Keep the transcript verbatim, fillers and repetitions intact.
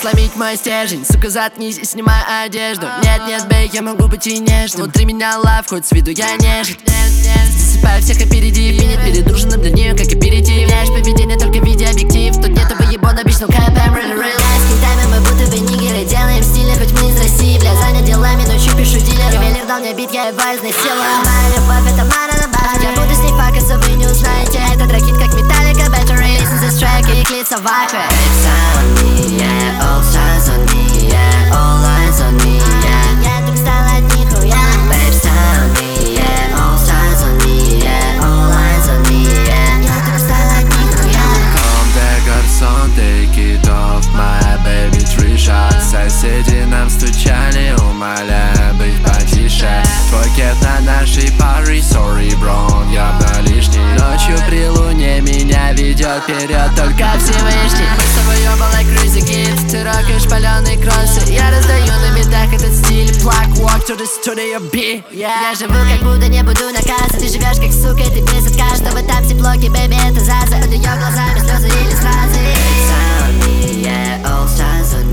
сломить мой стержень. Сука, заткнись и снимай одежду. Нет, нет, бейк, я могу быть и нежным. Внутри меня лав, хоть с виду я нежит. Засыпаю всех опередив, минет перед ужином для нее как аперитив. Знаешь, поведение только в виде объектив. Тут нету выебон, обычно кэпэм, рэй-рэй. Скидами мы будто бы нигеры, делаем стили, хоть мы из России. Бля, занят делами, ночью пишу дилер. Ювелир дал мне бит, я его изнасилую. Моя любовь, это мара на баре. Я буду с ней факаться, вы не узнаете. Это дракит, как Металлика, Battery. Listen to this track, и клипса в акве. Babes on me, yeah, all stars on me, yeah, all eyes on me, yeah. Я так стала нихуя. Babes on me, yeah, all stars on me, yeah, all eyes on me, yeah. Я так стала нихуя. Come the garçon, take it off, my baby, three shots. Соседи нам стучали, умоляя быть потише. Твой кет на нашей паре, sorry, bro, явно лишний. Ночью при луне меня ведет вперед только Всевышний. Мы с тобой оба like crazy kids. Ты рокаешь паленые кроссы, я раздаю на битах этот стиль. Plug walk to the studio B, yeah. Я живу как будто не буду наказан. Ты живешь как сука, и ты без отказа. Чтобы там тепло, бэби, это заза. Под ее глазами слезы или слезы. Babes on me, yeah, all stars on me.